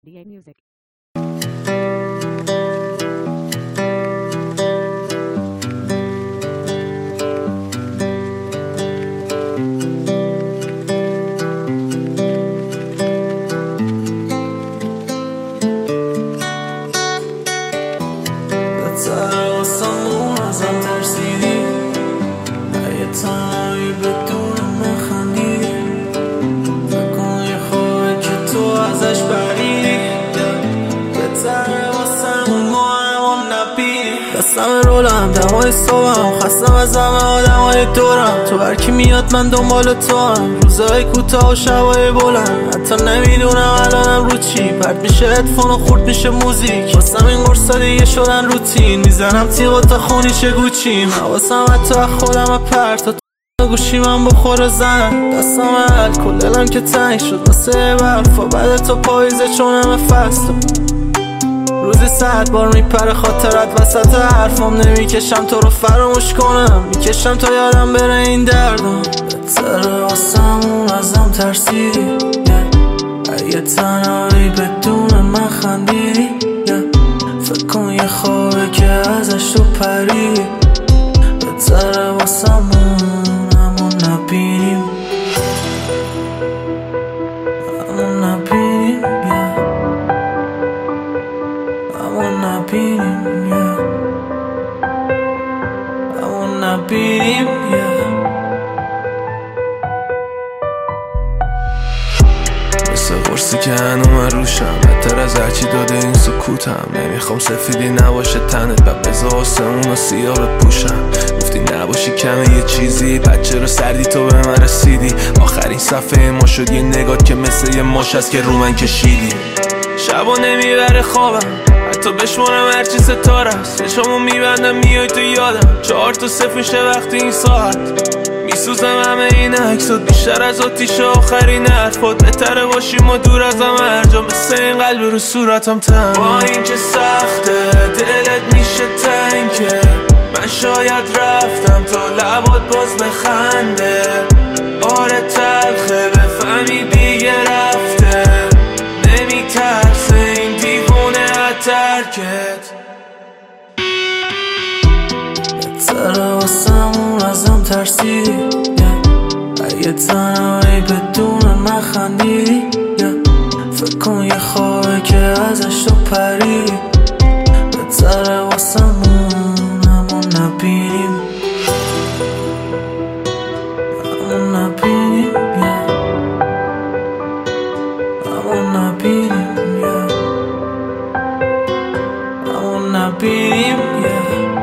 DA Music. واسمون ازم ترسیدی یه تنهایی بدون من خندیدی فکر کن یه خوبه که تو ازش پریدی بهتره واسمون ما همون نپیدی دستم رولم دمای صبحم خستم از همه آدمای دورم تو هرکی میاد من دنبال تو هم روزهای کوتاه و شبای بلند حتی نمیدونم الانم رو چی پرد میشه هدفون و خورد میشه موزیک واسم این قرصا دیگه شدن روتین میزنم تیغ تا خونی چه گوچیم حواسم حتی خودم پرت تا گوشی من بخوره زن دستم الکل دلم که تنگ شد واسه برفا بعد تو پاییزه چون همه فصل روزی 100 بار میپره خاطرت وسط حرفام نمیکشم تو رو فراموش کنم میکشم تا یادم بره این دردم بهتره واسمون ازم ترسیدی یه تنهایی بدون من خندیدی فکر کن یه خوابه که ازش تو پریدی بهتره واسمون همون نبینیم همون نبینیم همون نبینیم همون نبینیم مثل قرصی که هنو من روشم بدتر از هرچی داده این سکوتم نمیخوام سفیدی نباشه تنت و بذار آسمون و سیاه بپوشم گفتی نباشی کمه یه چیزی بچه رو سردی تو به من رسیدی آخرین صفحه ما شد یه نگاه که مثل یه ماش هست که رو من کشیدی شبا نمیبره خوابم حتی بشمارم هرچی ستاره است چشامو میبندم میای تو یادم 4 تا 0 میشه وقتی این ساعت میسوزم همه این عکسات بیشتر از آتیش آخرین حرفات بهتره باشیم ما دور از همه هر جا مثل این قلب رو صورتم تن با این که سخته دلت میشه تنگه من شاید رفتم تا لبات باز بخنده آره تلخه بفهمی دیگه رفته نمیترسه این دیوونه از ترکت بهتره واسمون ازم ترسیدی یه تنهایی بدون من خندیدی فکر کن یه خوابه که ازش تو پریدی بهتره واسمون همون نبینیم همون نبینیم همون نبینیم همون نبینیم